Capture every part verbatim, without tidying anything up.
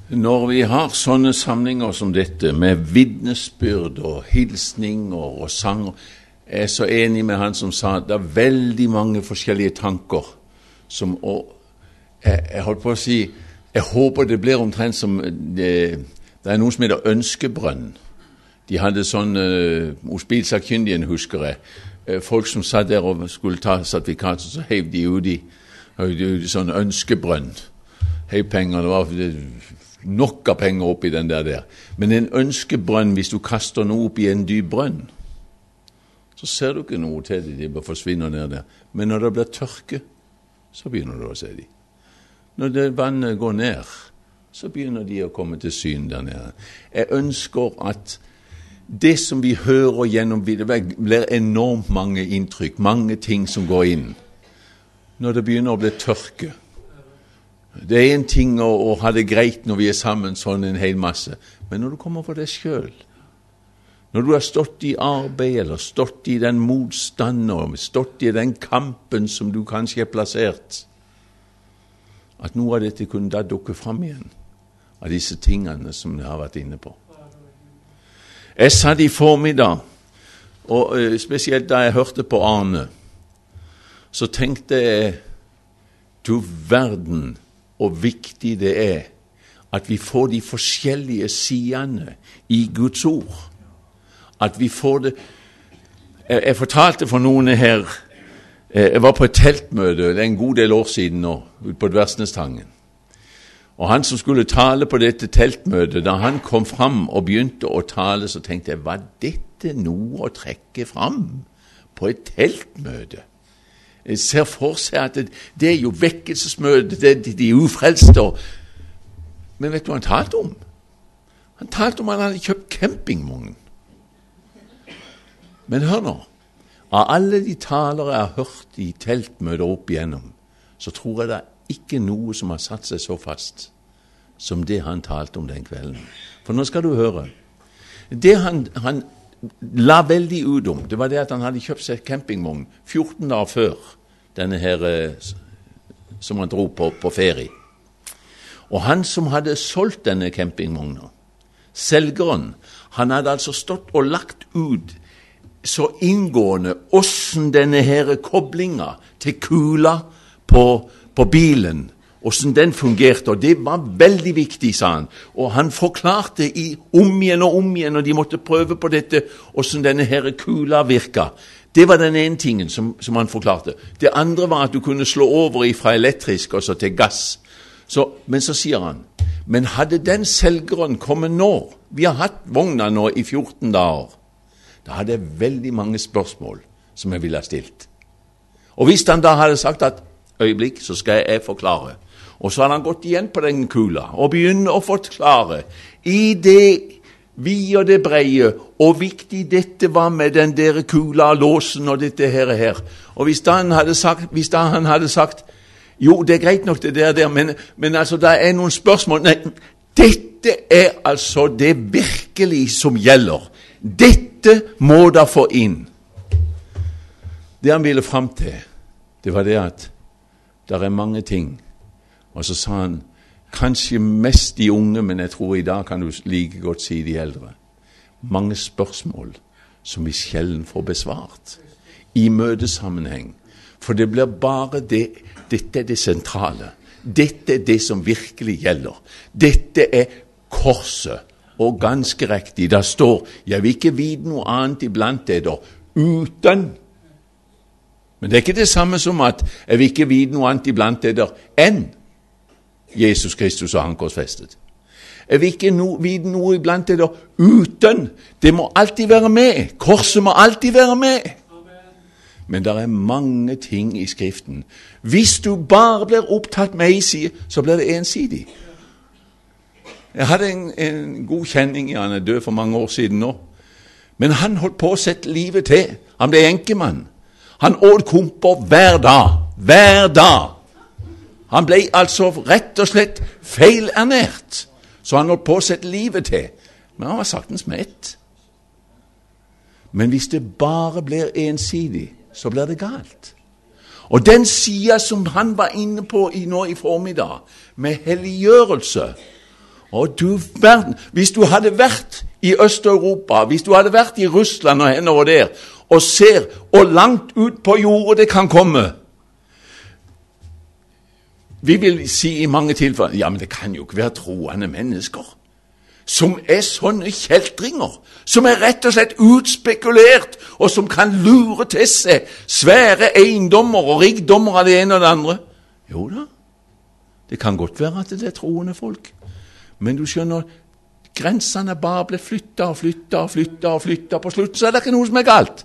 Når vi har sånne samlinger som dette, med vitnesbyrd og hilsninger og sanger, jeg er så enig med han som sa at det er veldig mange forskjellige tanker som, og jeg, jeg holdt på å si, jeg håper det blir omtrent som det, det er noe som heter ønskebrønn. De hadde sånn, uh, hos bilsakkyndigen husker jeg, uh, folk som satt der og skulle ta sertifikat, så hev de ut i, i sånn ønskebrønn. Hev penger, det var det, nok av penger opp i den der der. Men en ønskebrønn, hvis du kaster noe opp i en dyp brønn, så ser du ikke noe til det, de bare forsvinner ned der. Men når det blir tørke, så begynner du å se de. Når det vannet går ned, så begynner de å komme til syn der nede. Jeg ønsker at det som vi hører gjennom videre, blir enormt mange inntrykk, mange ting som går inn. Når det begynner å bli tørke, det er en ting å, å ha det greit når vi er sammen sånn en hel masse, men når du kommer for deg selv, når du har stått i arbeid, eller stått i den motstanden, stått i den kampen som du kanskje er plassert, at noe av dette kunne da dukke frem igjen, av disse tingene som jeg har vært inne på. Jeg satt i formiddag, og spesielt da jeg hørte på Arne, så tenkte jeg, du verden, og viktig det er at vi får de forskjellige sidene i Guds ord. At vi får det. Jeg, jeg fortalte for noen her, jeg var på et teltmøte, det er en god del år siden nå, ut på Dversnestangen. Og han som skulle tale på dette teltmøtet, da han kom fram og begynte å tale, så tenkte jeg, var dette noe å trekke fram på et teltmøte? Jeg ser for seg at det, det er jo vekkelsesmøte, det er de, de ufrelste. Men vet du hva han talte om? Han talte om at han hadde kjøpt campingvogn. Men hør nå, av alle de talere jeg har hørt i teltmøter opp igjennom, så tror jeg det er ikke noe som har satt seg så fast som det han talte om den kvelden. For nå skal du høre. Det han, han la veldig ut om, det var det at han hadde kjøpt seg campingvogn fjorten dager før denne her som han dro på, på ferie. Og han som hadde solgt denne campingvognen, selgeren, han hadde altså stått og lagt ut så inngående hvordan denne her koblinga til kula på, på bilen, hvordan den fungerte, og det var veldig viktig, sa han. Og han forklarte i om igjen og om igjen, og de måtte prøve på dette, hvordan denne her kula virka. Det var den ene tingen som, som han forklarte. Det andre var at du kunne slå over fra elektrisk og så til gass. Så, men så sier han, men hadde den selgeren kommet nå, vi har hatt vogna nå i fjorten dager, da hadde jeg veldig mange spørsmål som jeg ville ha stilt. Og hvis han da hadde sagt at, øyeblikk, så skal jeg forklare. Og så hadde han gått igjen på den kula og begynner å forklare i det vi og det breie, og viktig dette var med den der kula, låsen og dette her og her. Og hvis da han hadde sagt, hvis da han hadde sagt jo, det er greit nok det der, der men, men altså, det er noen spørsmål. Nei, dette er altså det virkelig som gjelder. Dette må da få inn. Det han ville frem til, det var det at det er mange ting. Og så sa han, kanskje mest de unge, men jeg tror i dag kan du like godt si de eldre. Mange spørsmål som vi sjelden får besvart i møtesammenheng. For det blir bare det, dette er det sentrale. Dette er det som virkelig gjelder. Dette er korset. Og ganske riktig, der står, jeg vil ikke vite noe annet iblant dere uten. Men det er ikke det samme som at jeg vil ikke vite noe annet iblant dere enn Jesus Kristus og han korsfestet. Jeg vil ikke no, vite noe iblant dere uten. Det må alltid være med. Korset må alltid være med. Men det er mange ting i Skriften. Hvis du bare blir opptatt med en side, så blir det ensidig. Jeg hadde en, en god kjenning, han er død for mange år siden nå. Men han holdt på å sette livet til. Han ble enkemann. Han åt komper hver dag. Hver dag. Han ble altså rett og slett feilernært. Så han holdt på å sette livet til. Men han var saktens mett. Men hvis det bare blir ensidig, så blir det galt. Og den siden som han var inne på i nå i formiddag, med helliggjørelse, Og du verden, hvis du hadde vært i Øst-Europa, hvis du hadde vært i Russland og henover der, og ser hvor langt ut på jordet det kan komme. Vi vil si i mange tilfeller, ja, men det kan jo ikke være troende mennesker, som er sånne kjeltringer, som er rett og slett utspekulert, og som kan lure til seg svære eiendommer og rikdommer av det ene og det andre. Jo da, det kan godt være at det er troende folk, men du skjønner, grensene bare ble flyttet og flyttet og flyttet og flyttet, på slutt så er det ikke noe som er galt.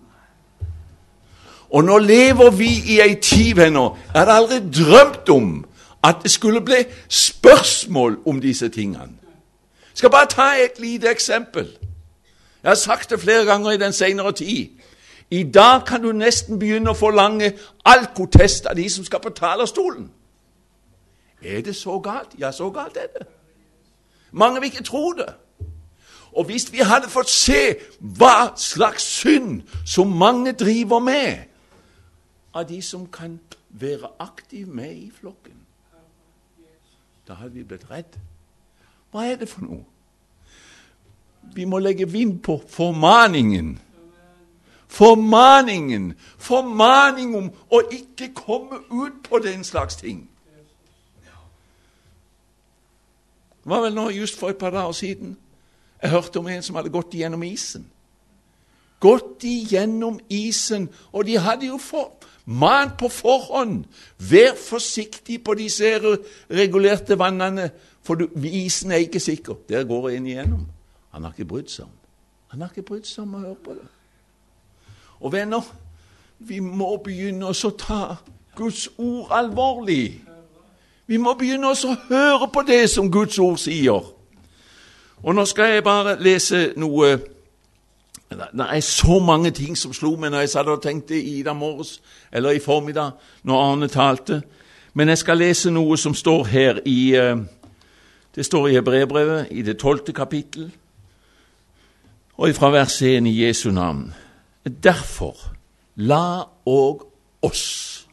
Og nå lever vi i ei tid, venner, jeg hadde aldri drømt om at det skulle bli spørsmål om disse tingene. Jeg skal bare ta et lite eksempel. Jeg har sagt det flere ganger i den senere tid. I dag kan du nesten begynne å forlange alkotest av de som skal på talerstolen. Er det så galt? Ja, så galt er det. Mange vil ikke tro det. Og hvis vi hadde fått se hva slags synd som mange driver med, av de som kan være aktiv med i flokken, da hadde vi blitt redd. Hva er det for noe? Vi må legge vind på formaningen. Formaningen. Formaning om å ikke komme ut på den slags ting. Det var vel nå just for et par dager siden. Jeg hørte om en som hadde gått igjennom isen. Gått igjennom isen, og de hadde jo fått man på forhånd. Vær forsiktig på disse regulerte vannene, for du, isen er ikke sikker. Der går jeg inn igjennom. Han har ikke brydd seg om. Han har ikke brydd seg om å høre på det. Og venner, vi må begynne å ta Guds ord alvorlig. Vi må begynne å høre på det som Guds ord sier. Og nå skal jeg bare lese noe. Det er så mange ting som slo meg når jeg satt og tenkte i dag morges, eller i formiddag, når Arne talte. Men jeg skal lese noe som står her i, det står i Hebreerbrevet, i det tolvte kapittel, og fra vers en i Jesu navn. Derfor, la og oss,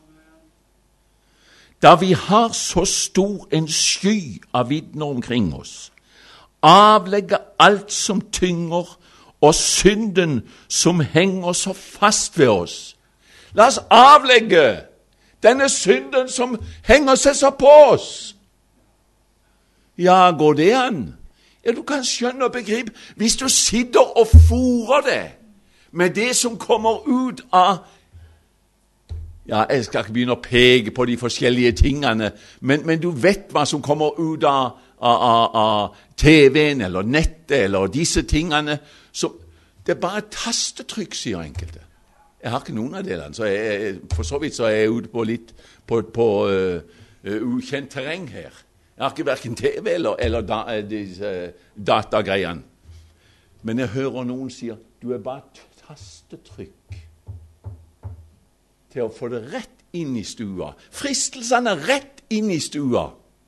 da vi har så stor en sky av vitner omkring oss, avlegge alt som tynger, og synden som henger så fast ved oss. La oss avlegge denne synden som henger seg så på oss. Ja, går det an? Ja, du kan skjønne og begripe, hvis du sitter og fôrer det med det som kommer ut av, ja, jeg skal ikke begynne å peke på de forskjellige tingene, men, men du vet hva som kommer ut av, av, av, av T V-en eller nettet eller disse tingene, så det er bare et tastetrykk, sier enkelte. Jeg har ikke noen av delene, så jeg, for så vidt så er jeg ute på litt på, på uh, uh, ukjent terreng her. Jeg har ikke hverken T V eller, eller da, uh, disse datagreiene. Men jeg hører noen sier, du er bare et tastetrykk til å få det rett inn i stua. Fristelsene rett inn i stua.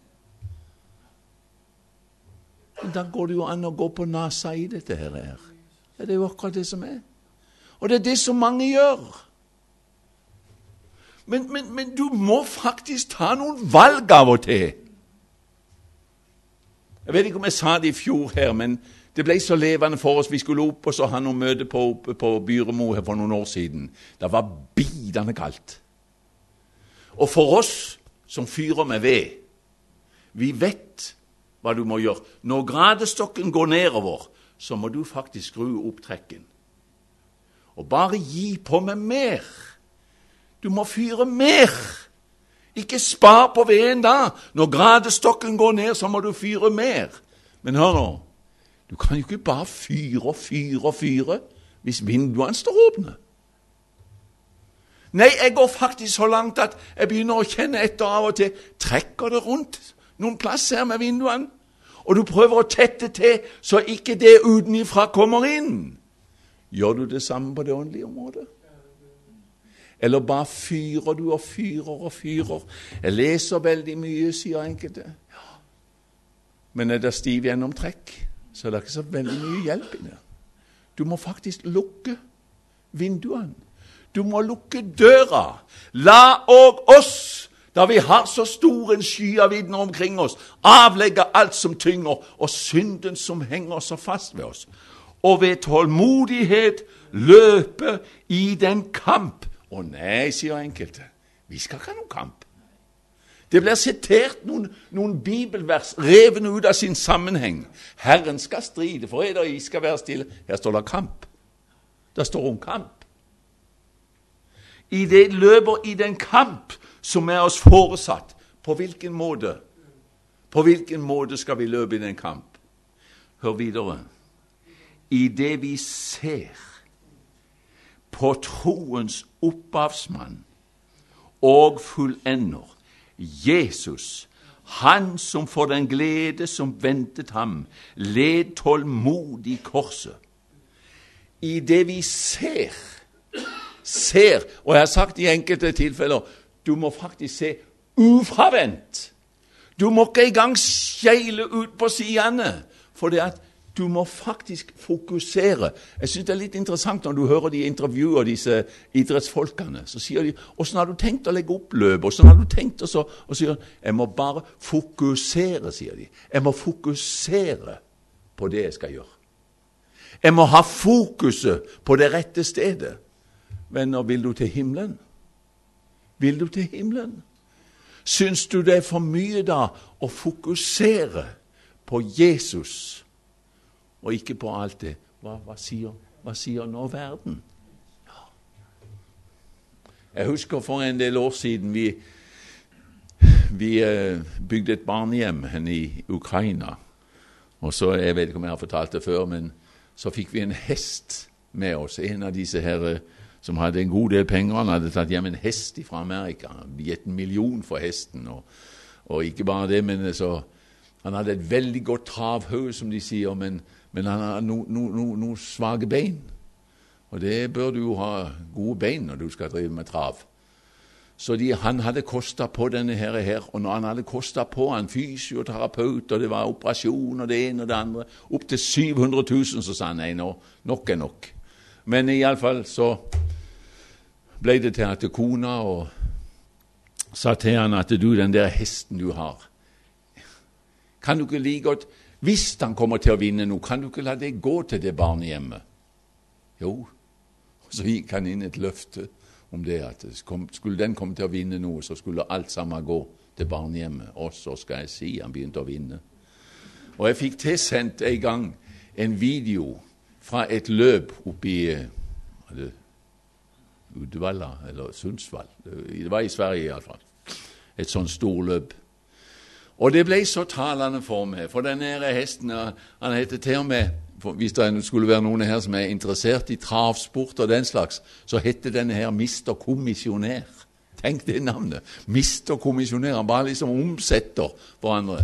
Da går det jo an å gå på nasa i dette her. Det er jo akkurat det som er. Og det er det som mange gjør. Men, men, men du må faktisk ta noen valg av og til. Jeg vet ikke om jeg sa det i fjor her, men det ble så levende for oss. Vi skulle opp og så ha noen møte på, på Byremo her for noen år siden. Det var bidende kaldt. Og for oss som fyrer med ved, vi vet hva du må gjøre. Når gradestokken går nedover, så må du faktisk skru opp trekken. Og bare gi på med mer. Du må fyre mer. Ikke spar på veden da. Når gradestokken går ned, så må du fyre mer. Men hør nå, du kan jo ikke bare fyre og fyre og fyre hvis vinduene står åpne. Nei, jeg går faktisk så langt at jeg begynner å kjenne etter av og til. Trekker det rundt noen plass her med vinduene? Og du prøver å tette til, så ikke det utenifra kommer inn. Gjør du det samme på det åndelige området? Eller bare fyrer du og fyrer og fyrer? Jeg leser veldig mye, sier enkelte. Ja. Men er det stiv gjennomtrekk, så er det ikke så veldig mye hjelp i det. Du må faktisk lukke vinduene. Du må lukke døra. La og oss Da vi har så stor en sky av vidner omkring oss, avlegge alt som tynger, og synden som henger så fast ved oss. Og ved tålmodighet løpe i den kamp. Å nei, sier enkelte, vi skal ikke ha noen kamp. Det blir sitert noen, noen bibelvers, revende ut av sin sammenheng. Herren skal stride, for eder I skal være stille. Her står det kamp. Det står om kamp. I det løper i den kamp som er oss foresatt. På hvilken måte? På hvilken måte skal vi løpe i den kamp? Hør videre. I det vi ser på troens opphavsmann og fullender, Jesus, han som for den glede som ventet ham, led tålmodig korset. I det vi ser, ser, og jeg har sagt i enkelte tilfeller, du må faktisk se ufravendt. Du må ikke engang skjeile ut på sidene, for det at du må faktisk fokusere. Jeg synes det er litt interessant når du hører de intervjuer disse idrettsfolkene, så sier de, hvordan har du tenkt å legge opp løpet? Hvordan har du tenkt å så, og sier, jeg må bare fokusere, sier de. Jeg må fokusere på det jeg skal gjøre. Jeg må ha fokuset på det rette stedet. Venner, vil du til himmelen? Vil du til himmelen? Syns du det er for mye da å fokusere på Jesus og ikke på alt det? Hva, hva, sier, hva sier nå verden? Ja. Jeg husker for en del år siden vi, vi uh, bygde et barnehjem henne i Ukraina. Og så, jeg vet ikke om jeg har fortalt det før, men så fikk vi en hest med oss. En av disse her som hadde en god del penger, han hadde tatt hjem en hest fra Amerika. Vi gitt en million for hesten, og, og ikke bare det, men så, han hadde et veldig godt travhøy, som de sier, men, men han har noen no, no, no svage bein. Og det bør du jo ha gode bein når du skal drive med trav. Så de, han hadde kostet på denne her, her, og når han hadde kostet på, han fysioterapeut, og det var operasjon, og det ene og det andre, opp til syv hundre tusen, så sa han, nei, nå, nok er nok. Men i alle fall så ble det til at kona og sa til han at du, den der hesten du har, kan du ikke like godt, hvis han kommer til å vinne noe, kan du ikke la det gå til det barnehjemmet? Jo, så gikk han inn et løfte om det, at skulle den komme til å vinne noe, så skulle alt sammen gå til barnehjemmet, og så skal jeg si han begynte å vinne. Og jeg fikk tilsendt en gang en video fra et løp oppi Uddevalla, eller Sundsvall. Det var i Sverige i alle fall. Et sånt stor løp. Og det ble så talende for meg, for denne hesten, han heter til og med, hvis det skulle være noen her som er interessert i travsport og den slags, så heter denne her mister Kommisjonær. Tenk det navnet. mister Kommisjonær, han bare liksom omsetter for andre.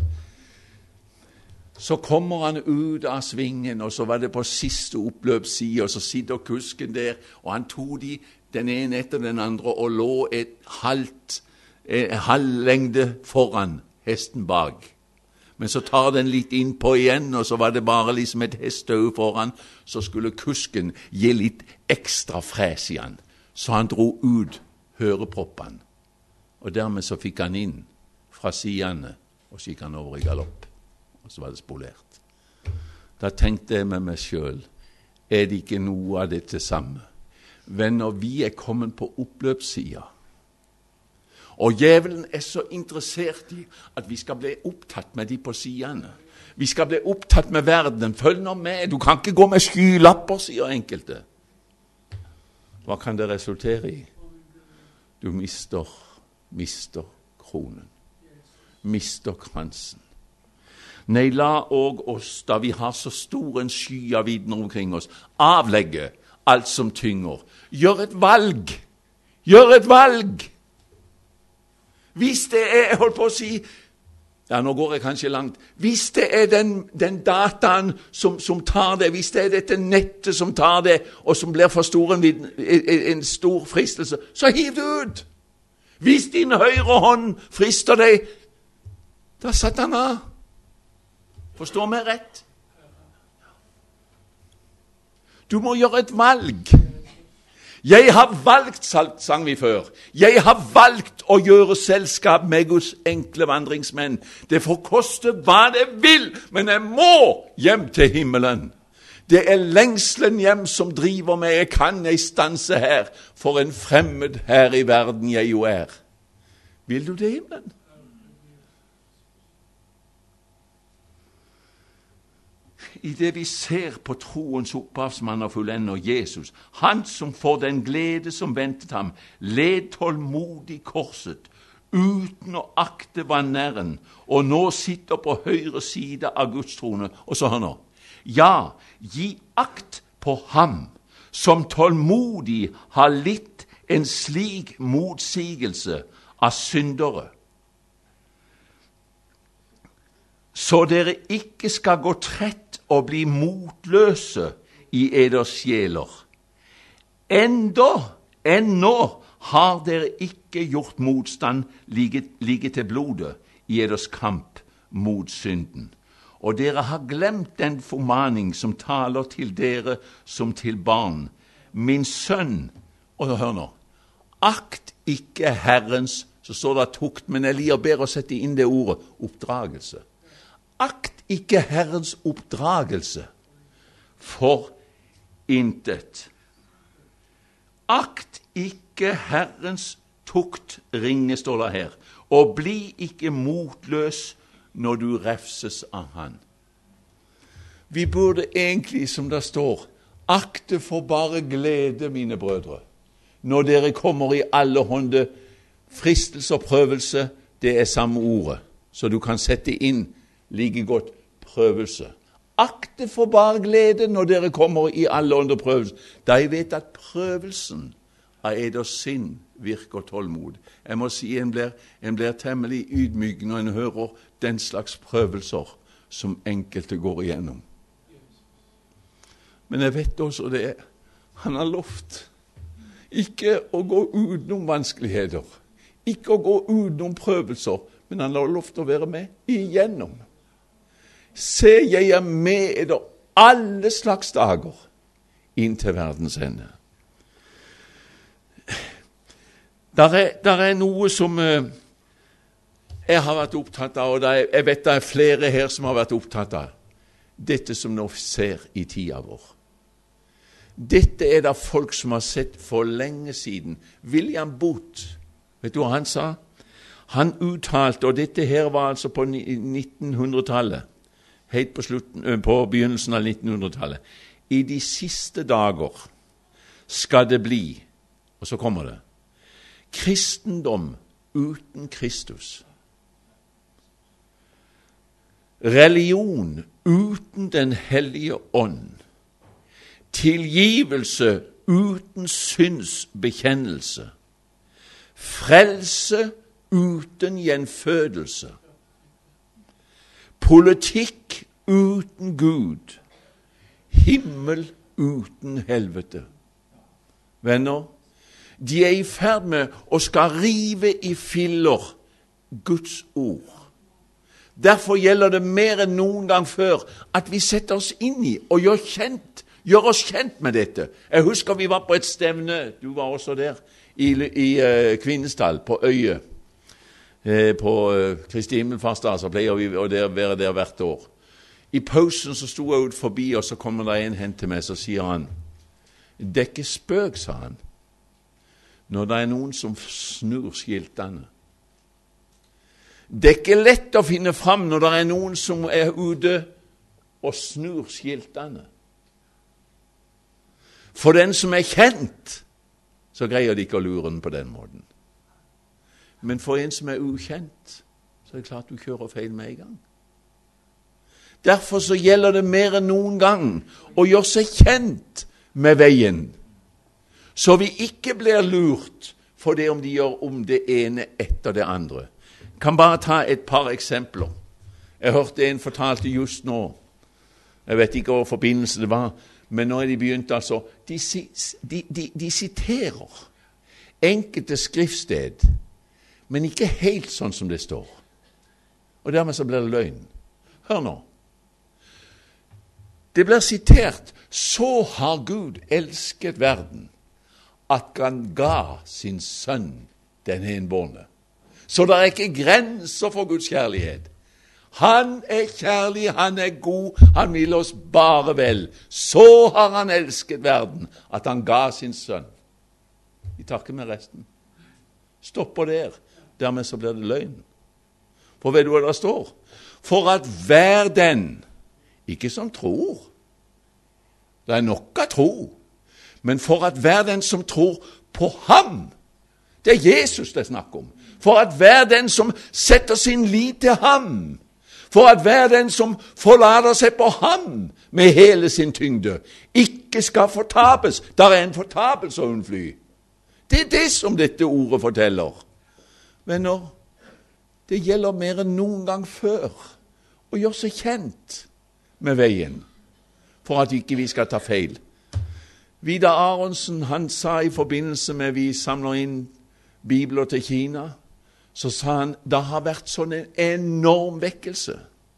Så kommer han ut av svingen, og så var det på siste oppløpsside, og så sitter kusken der, og han tog de den ene etter den andre, og lå et halvt, en halv lengde foran hesten bak. Men så tar den litt innpå igjen, og så var det bare liksom et hestøy foran, så skulle kusken gi litt ekstra fres i han. Så han dro ut høreproppen, og dermed så fikk han inn fra sidene, og så gikk han over i galopp. Og så var det spolert. Da tenkte jeg med meg selv, er det ikke noe av dette samme? Venner, vi er kommet på oppløpssida. Og djevelen er så interessert i at vi skal bli opptatt med de på sidene. Vi skal bli opptatt med verden. Følg nå med, du kan ikke gå med skylapper, sier enkelte. Hva kan det resultere i? Du mister, mister kronen. Mister kransen. Nei, la og oss, da vi har så stor en sky av vitner omkring oss, avlegge alt som tynger. Gjør et valg. Gjør et valg. Hvis det er, jeg holdt på å si, ja, nå går jeg kanskje langt, hvis det er den, den dataen som, som tar det, hvis det er dette nettet som tar det, og som blir for stor en, en, en stor fristelse, så hiv det ut. Hvis din høyre hånd frister deg, da satt han av. Forstår meg rett? Du må gjøre et valg. Jeg har valgt, sang vi før, jeg har valgt å gjøre selskap med Guds enkle vandringsmenn. Det får koste hva det vil, men jeg må hjem til himmelen. Det er lengselen hjem som driver meg. Jeg kan jeg stanse her, for en fremmed her i verden jeg jo er. Vil du til himmelen? I det vi ser på troens opphavsmann og fullender Jesus, han som for den glede som ventet ham, led tålmodig korset, uten å akte vanæren, og nå sitter på høyre side av Guds trone. Og så han nå, ja, gi akt på ham, som tålmodig har litt en slik motsigelse av syndere, så dere ikke skal gå trett og bli motløse i eders sjeler. Enda, ennå har dere ikke gjort motstand like, like til blodet i eders kamp mot synden. Og dere har glemt den formaning som taler til dere som til barn. Min sønn, og hør nå, akt ikke Herrens, så står det tukt, men jeg liker bedre å sette inn det ordet, oppdragelse. Akt ikke Herrens oppdragelse for intet. Akt ikke Herrens tukt, ringe står det her, og bli ikke motløs når du refses av han. Vi burde egentlig, som det står, akte for bare glede, mine brødre, når dere kommer i alle hånde fristelse og prøvelse. Det er samme ordet, så du kan sette inn like godt prøvelse. Akte for bare glede når dere kommer i alle ånder prøvelse, da jeg vet at prøvelsen av eders sinn virker tålmod. Jeg må si en blir, en blir temmelig ydmyk når en hører den slags prøvelser som enkelte går igjennom. Men jeg vet også det er, han har lovt ikke å gå utenom vanskeligheter, ikke å gå utenom prøvelser, men han har lovt å være med igjennom. Se, jeg er med eder alle slags dager inn til verdens ende. Der er, der er noe som eh, jeg har vært opptatt av, og er, jeg vet det er flere her som har vært opptatt av. Dette som nå ser i tida vår. Dette er det folk som har sett for lenge siden. William Booth, vet du hva han sa? Han uttalte, og dette her var altså på nittenhundretallet, helt på, slutten, på begynnelsen av nittenhundretallet. I de siste dager skal det bli, og så kommer det, kristendom uten Kristus. Religion uten den hellige ånd. Tilgivelse uten syndsbekjennelse. Frelse uten gjenfødelse. Politikk uten Gud. Himmel uten helvete. Venner, de er i ferd med å skal rive i filler Guds ord. Derfor gjelder det mer enn noen gang før at vi setter oss inn i og gjør, kjent, gjør oss kjent med dette. Jeg husker vi var på et stevne, du var også der, i, i uh, Kvinesdal, på Øye. Eh, på uh, Kristi himmelfartsdag, så pleier vi å der, være der hvert år. I pausen så sto jeg ut forbi, og så kommer det en hen til meg, så sier han, det er ikke spøk, sa han, når det er noen som snur skiltene. Det er ikke lett å finne fram når det er noen som er ute og snur skiltene. For den som er kjent, så greier de ikke å lure den på den måten. Men for en som er ukjent, så er det klart du kjører feil med en gang. Derfor så gjelder det mer enn noen gang å gjøre seg kjent med veien, så vi ikke blir lurt for det om de gjør om det ene etter det andre. Jeg kan bare ta et par eksempler. Jeg hørte en fortalte just nå, jeg vet ikke hva forbindelse det var, men nå er de begynt altså, de, de, de, de siterer enkelte skriftsted, men ikke helt sånn som det står. Og dermed så blir det løgn. Hør nå. Det blir sitert, så har Gud elsket verden, at han ga sin sønn den enbårne. Så det er ikke grenser for Guds kjærlighet. Han er kjærlig, han er god, han vil oss bare vel. Så har han elsket verden, at han ga sin sønn. Vi tar ikke med resten. Stopper der. Dermed så blir det løgn. For vet du hva det står? For at hver den, ikke som tror, det er nok av tro, men for at hver den som tror på ham, det er Jesus det er snakk om, for at hver den som setter sin lit til ham, for at hver den som forlader seg på ham med hele sin tyngde, ikke skal fortapes. Der er en fortapelse å unnfly. Det er det som dette ordet forteller. Venner, det gjelder mer enn noen gang før å gjøre seg kjent med veien, for at ikke vi skal ta feil. Vidar Aronsen, han sa i forbindelse med vi samler inn bibler til Kina, så sa han, det har vært sånn en enorm vekkelse.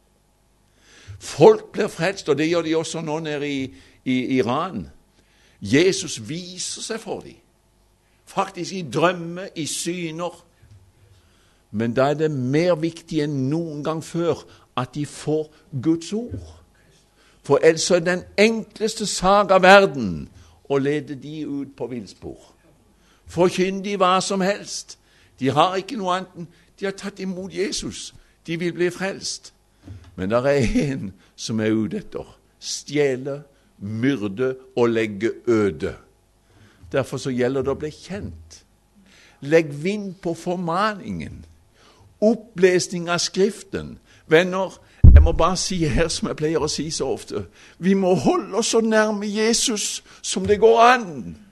Folk blir frelst, og det gjør de også nå nede i, i Iran. Jesus viser seg for dem, faktisk i drømme, i syner. Men da er det mer viktig enn noen gang før at de får Guds ord. For ellers er den enkleste sak av verden å lede de ut på villspor. Forkynn de hva som helst. De har ikke noe annet enn de har tatt imot Jesus. De vil bli frelst. Men det er en som er ute etter stjele, myrde og legge øde. Derfor så gjelder det å bli kjent. Legg vind på formaningen. Opplesning av Skriften. Venner, jeg må bare si her som jeg pleier å si så ofte, vi må holde oss så nærme Jesus som det går an.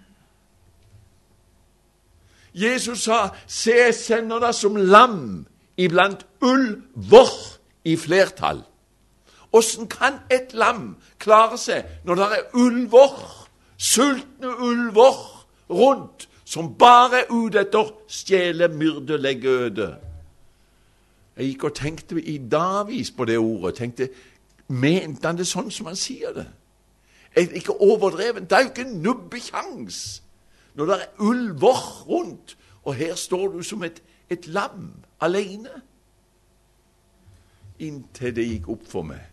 Jesus sa, se, jeg sender deg som lam iblant ulver i flertall. Hvordan kan et lam klare seg når det er ulver, sultne ulver rundt, som bare er ute etter stjele, myrde, legge øde? Jeg gikk og tenkte i dagvis på det ordet, tenkte, mente han det sånn som han sier det? Er det ikke overdreven? Det er jo ikke nubbekjangs når det er ulver rundt, og her står du som et, et lam alene. Inntil det gikk opp for meg.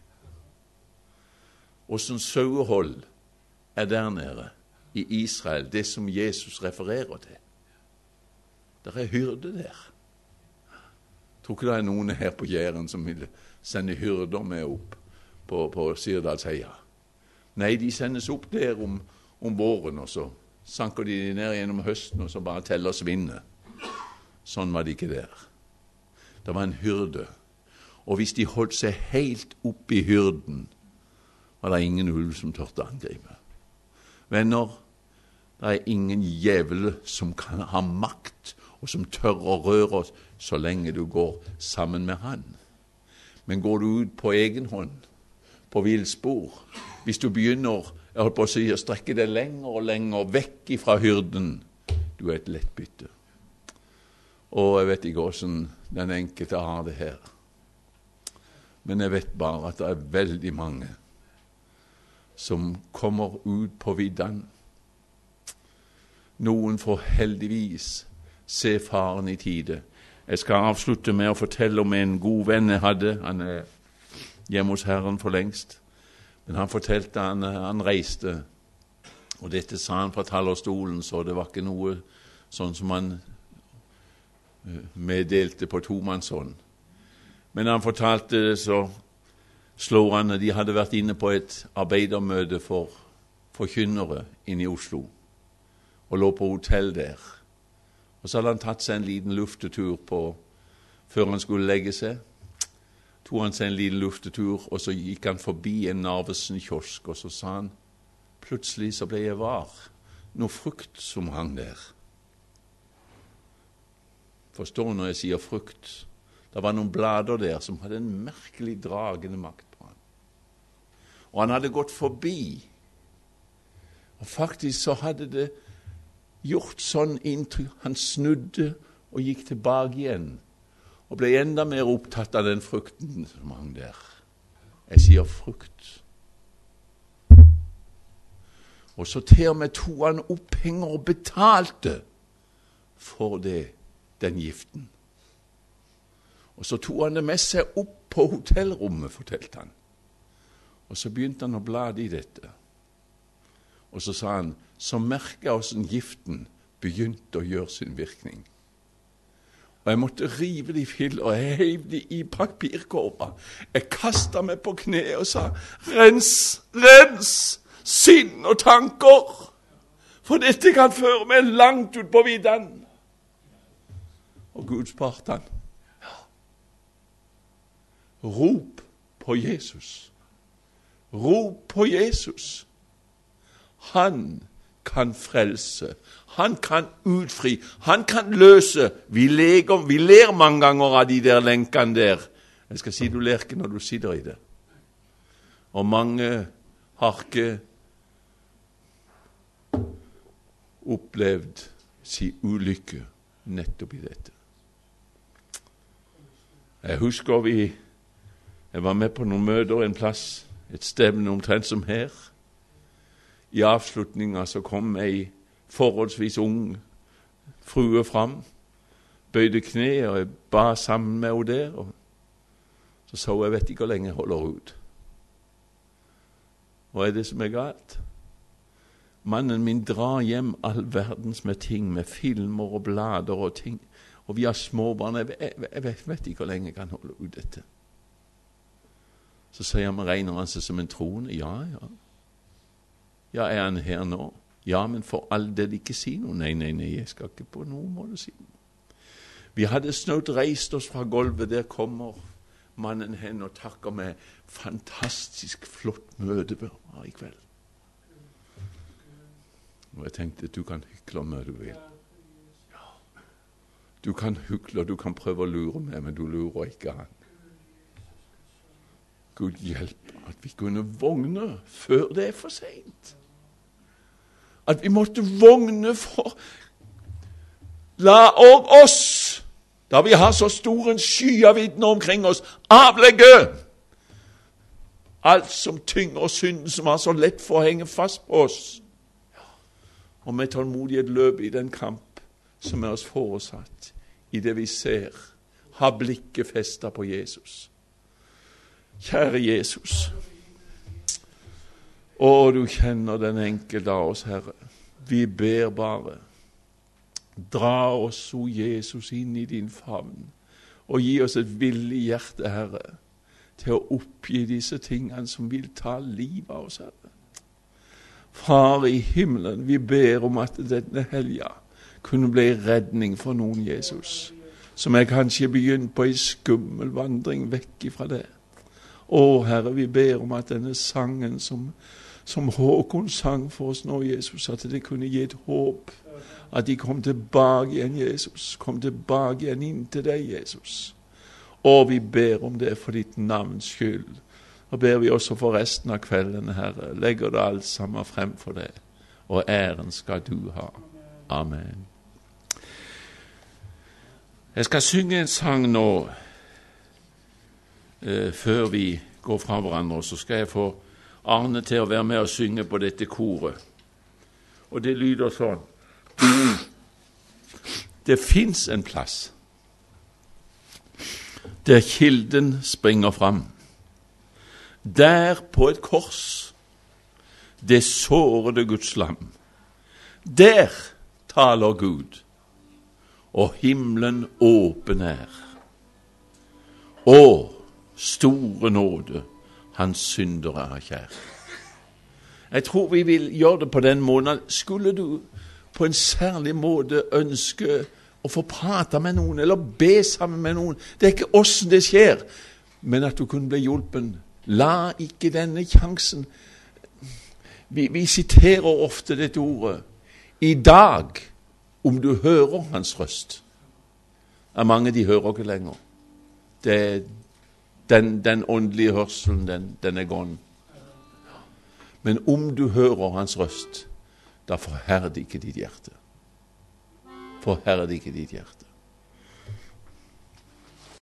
Og som sauehold er der nede i Israel, det som Jesus refererer til. Der er hyrde der. Jeg tror ikke det er noen her på Jæren som vil sende hyrder med opp på, på Sirdalsheia. Nei, de sendes opp der om, om våren, og så sanker de ned gjennom høsten, og så bare teller svinnet. Sånn var de ikke der. Det var en hyrde. Og hvis de holdt seg helt opp i hyrden, var det ingen ulv som tørte å angripe. Venner, det er ingen djevel som kan ha makt, og som tør å røre oss så lenge du går sammen med han. Men går du ut på egen hånd, på villspor, hvis du begynner jeg holdt på å si, å strekke deg lenger og lenger vekk fra hyrden, du er et lett bytte. Og jeg vet ikke hvordan den enkelte har det her. Men jeg vet bare at det er veldig mange som kommer ut på vidden. Noen får heldigvis se faren i tide. Jeg skal avslutte med å fortelle om en god venn jeg hadde. Han er hjemme hos Herren for lengst. Men han fortalte han, han reiste, og dette sa han fra talerstolen, så det var ikke noe sånn som han meddelte på tomannshånd. Men han fortalte det så slående. De hadde vært inne på et arbeidermøte for forkynnere inne i Oslo, og lå på hotell der. Og så hadde han tatt seg en liten luftetur på, før han skulle legge seg. Tog han seg en liten luftetur, og så gikk han forbi en Narvesen-kiosk, og så sa han, plutselig så ble jeg var, noe frukt som hang der. Forstår når jeg sier frukt? Det var noen blader der som hadde en merkelig dragende makt på han. Og han hadde gått forbi, og faktisk så hadde det gjort sånn inntrykk. Han snudde og gikk tilbake igjen, og ble enda mer opptatt av den frukten som hang der. Jeg sier frukt. Og så til og med tog han opp penger og betalte for det, den giften. Og så tog han det med seg opp på hotellrommet, fortalte han. Og så begynte han å blade i dette. Og så sa han, så merket jeg hvordan giften begynte å gjøre sin virkning. Og jeg måtte rive de filler, og jeg heiv de i papirkåpa. Jeg kastet meg på kne og sa, rens, rens, sinn og tanker, for dette kan føre meg langt ut på vidden. Og Gud sparte han. Rop på Jesus. Rop på Jesus. Han kan frelse. Han kan utfri. Han kan løse. Vi, leger, vi ler mange ganger av de der lenkene der. Jeg skal si du ler ikke når du sitter i det. Og mange har ikke opplevd sin ulykke nettopp i dette. Jeg husker vi Jeg var med på noen møter en plass, et stevne omtrent som her. I avslutningen så kom ei forholdsvis ung frue fram, bøyde kne, og jeg ba sammen med henne der, og så sa hun, jeg vet ikke hvor lenge jeg holder ut. Hva er det som er galt? Mannen min drar hjem all verdens med ting, med filmer og blader og ting, og vi har småbarn, jeg, jeg, jeg vet, vet ikke hvor lenge jeg kan holde ut dette. Så sier han, regner han seg som en troende? Ja, ja. Ja, er han her nå? Ja, men for all del ikke si noe. Nei, nei, nei, jeg skal ikke på noen måte si noe. Vi hadde snart reist oss fra gulvet, der kommer mannen hen og takker med fantastisk flott møte i kveld. Og jeg tenkte, du kan hykle om du vil. Ja. Du kan hykle, du kan prøve å lure meg, men du lurer ikke han. Gud hjelp at vi kunne vogne før det er for sent. At vi måtte vogne for la og oss, da vi har så stor en sky av vitner omkring oss, avlegge alt som tynger og synden som har så lett for å henge fast på oss. Og med tålmodighet løp i den kamp som er oss foresatt i det vi ser. Ha blikket festet på Jesus. Kjære Jesus, å, du kjenner den enkelte av oss, Herre. Vi ber bare, dra oss, o Jesus, inn i din favn, og gi oss et villig hjerte, Herre, til å oppgi disse tingene som vil ta livet av oss, Herre. Far i himmelen, vi ber om at denne helga kunne bli redning for noen, Jesus, som er kanskje begynt på en skummel vandring vekk fra det. Å, Herre, vi ber om at denne sangen som, som Håkon sang for oss nå, Jesus, at det kunne gi et håp, at de kom tilbake igjen, Jesus, kom tilbake igjen inn til deg, Jesus. Og vi ber om det for ditt navns skyld. Og ber vi også for resten av kvelden, Herre, legger det alt sammen frem for deg, og æren skal du ha. Amen. Jeg skal synge en sang nå, Uh, før vi går fra hverandre, så skal jeg få Arne til å være med og synge på dette koret. Og det lyder sånn. Det finnes en plass der kilden springer fram. Der på et kors, det sårede Guds lam. Der taler Gud, og himmelen åpen er. Og store nåde, hans syndere er kjær. Jeg tror vi vil gjøre det på den måten. Skulle du på en særlig måte ønske å få prate med noen, eller be sammen med noen, det er ikke hvordan det skjer, men at du kunne bli hjulpen. La ikke denne sjansen. Vi, vi siterer ofte dette ordet. I dag, om du hører hans røst, er mange de hører ikke lenger. Det er Den, den åndelige hørselen, den, den er gone. Men om du hører hans røst, da forherd ikke ditt hjerte. Forherd ikke ditt hjerte.